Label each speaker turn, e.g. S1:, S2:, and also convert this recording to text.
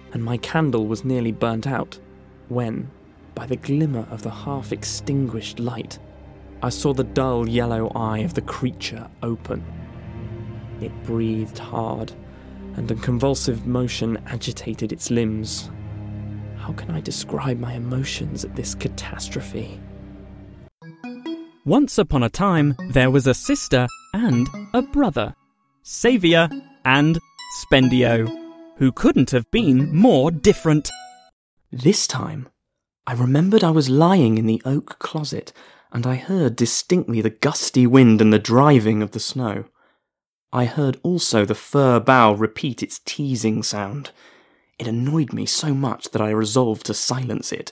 S1: and my candle was nearly burnt out, when, by the glimmer of the half-extinguished light, I saw the dull yellow eye of the creature open. It breathed hard, and a convulsive motion agitated its limbs. How can I describe my emotions at this catastrophe?
S2: Once upon a time, there was a sister and a brother, Saviour and Spendio, who couldn't have been more different.
S1: This time, I remembered I was lying in the oak closet, and I heard distinctly the gusty wind and the driving of the snow. I heard also the fir bough repeat its teasing sound. It annoyed me so much that I resolved to silence it,